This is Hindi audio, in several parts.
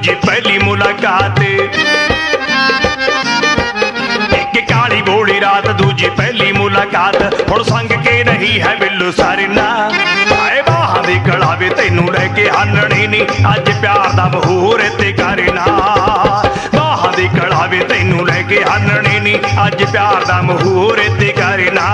दूजी पहली मुलाकात। एक काली गोली रात दूजी पहली मुलाकात, हुण संग के नहीं है बिल्लू सारिना। आए बाहां दी कड़ावे तैनू लैके हानणी नी, अज प्यार दा मुहूर्त करना। बाहां दी कड़ावे तैनू लैके हानणी नी, अज प्यार दा मुहूर्त करना।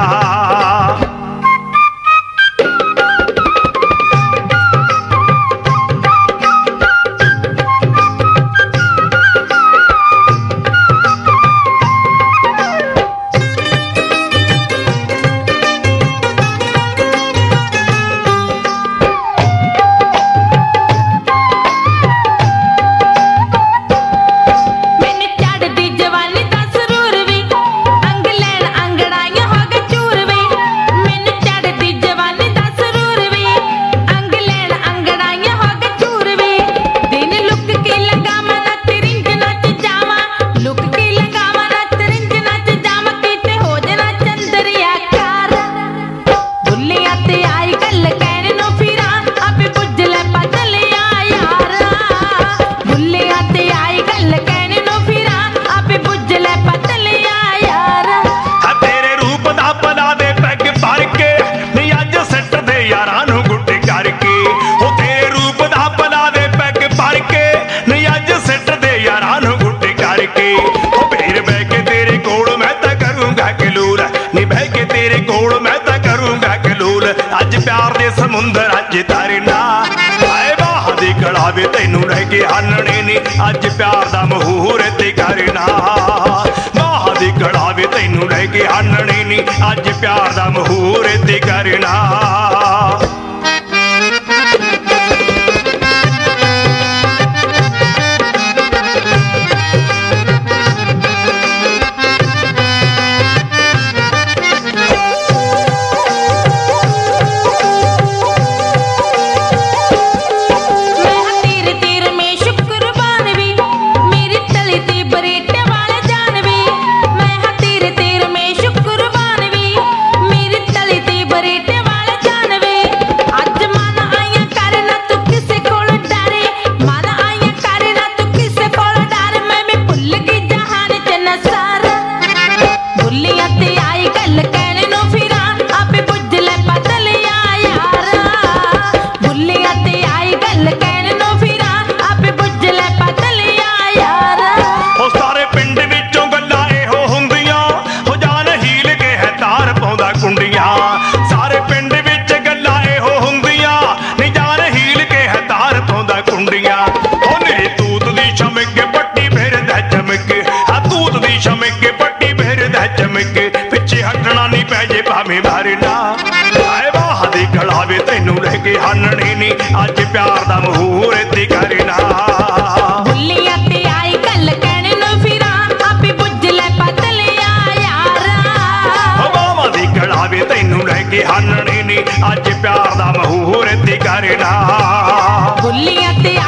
अज प्यार दे समुंदर अज तरना। आए बाहां दी कड़ावे तैनू लैके हानणी नी, अज प्यार दा मुहूर्त करना। बाहां दी कड़ावे तैनू लैके हानणी नी, अज प्यार दा मुहूर्त करना। सारे पिंड विच गल्लां इहो हुंदियां, नी जान हील के है तार पाउंदा कुंडियां। ओने तूत दी चमक पट्टी फिरदा चमक, हां तूत दी चमक पट्टी फिरदा चमक, पिछे हटना नहीं पै जे भावें मारना। आए बाहां दी कड़ावे तैनू लैके हानणी नी, अज प्यार दा मुहूर्त करना। तैनू लैके हानणी नी, अज प्यार दा मुहूर्त करना।